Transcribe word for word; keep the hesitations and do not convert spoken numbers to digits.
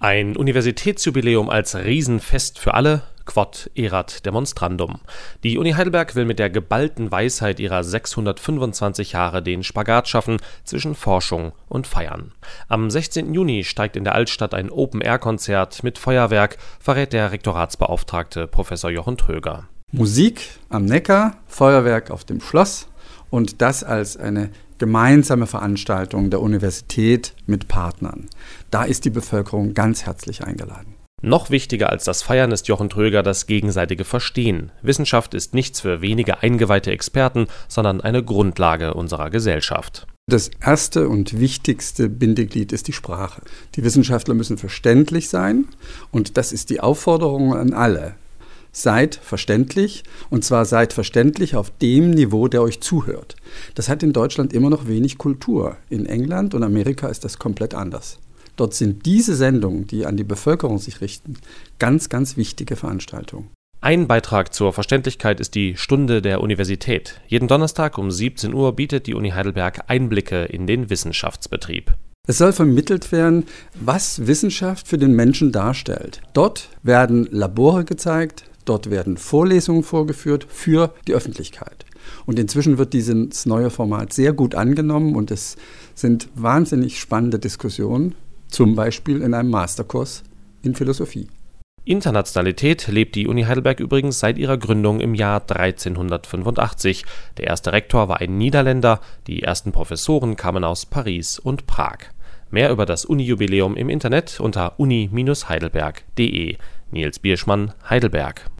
Ein Universitätsjubiläum als Riesenfest für alle, quod erat demonstrandum. Die Uni Heidelberg will mit der geballten Weisheit ihrer sechshundertfünfundzwanzig Jahre den Spagat schaffen zwischen Forschung und Feiern. Am sechzehnten Juni steigt in der Altstadt ein Open-Air-Konzert mit Feuerwerk, verrät der Rektoratsbeauftragte Professor Jochen Tröger. Musik am Neckar, Feuerwerk auf dem Schloss und das als eine gemeinsame Veranstaltung der Universität mit Partnern. Da ist die Bevölkerung ganz herzlich eingeladen. Noch wichtiger als das Feiern ist Jochen Tröger das gegenseitige Verstehen. Wissenschaft ist nichts für wenige eingeweihte Experten, sondern eine Grundlage unserer Gesellschaft. Das erste und wichtigste Bindeglied ist die Sprache. Die Wissenschaftler müssen verständlich sein und das ist die Aufforderung an alle. Seid verständlich, und zwar seid verständlich auf dem Niveau, der euch zuhört. Das hat in Deutschland immer noch wenig Kultur. In England und Amerika ist das komplett anders. Dort sind diese Sendungen, die an die Bevölkerung sich richten, ganz, ganz wichtige Veranstaltungen. Ein Beitrag zur Verständlichkeit ist die Stunde der Universität. Jeden Donnerstag um siebzehn Uhr bietet die Uni Heidelberg Einblicke in den Wissenschaftsbetrieb. Es soll vermittelt werden, was Wissenschaft für den Menschen darstellt. Dort werden Labore gezeigt, dort werden Vorlesungen vorgeführt für die Öffentlichkeit. Und inzwischen wird dieses neue Format sehr gut angenommen und es sind wahnsinnig spannende Diskussionen, zum Beispiel in einem Masterkurs in Philosophie. Internationalität lebt die Uni Heidelberg übrigens seit ihrer Gründung im Jahr dreizehnhundertfünfundachtzig. Der erste Rektor war ein Niederländer, die ersten Professoren kamen aus Paris und Prag. Mehr über das Uni-Jubiläum im Internet unter uni Bindestrich heidelberg punkt de. Nils Bierschmann, Heidelberg.